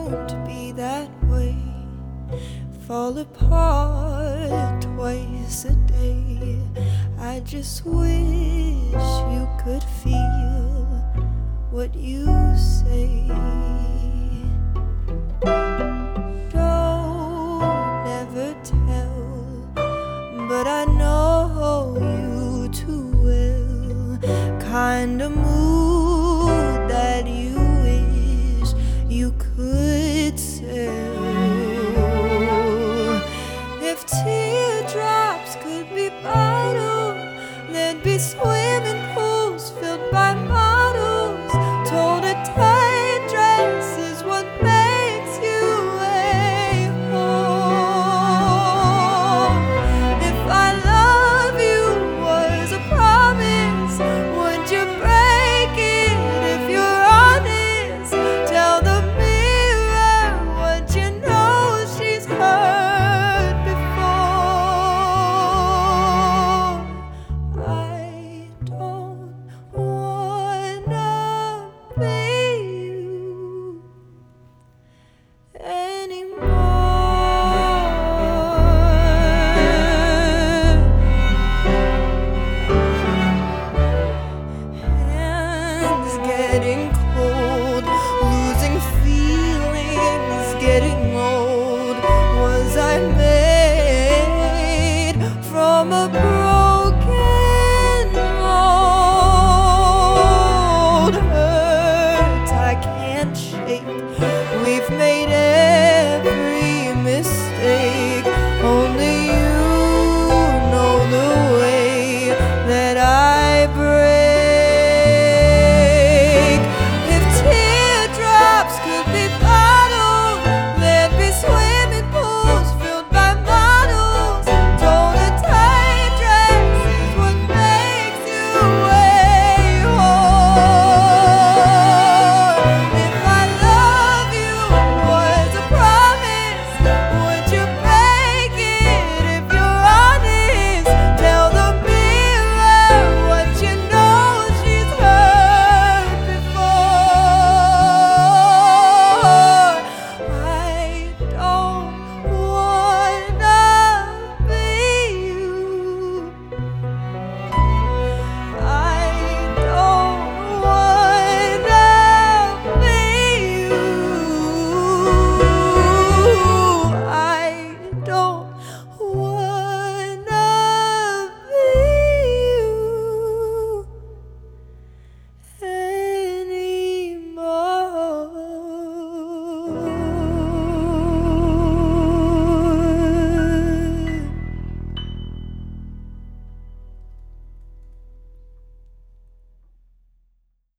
won't be that way. Fall apart twice a day. I just wish you could feel what you say. Don't never tell, but I know you too well. Kind of mood that you wish you could sell.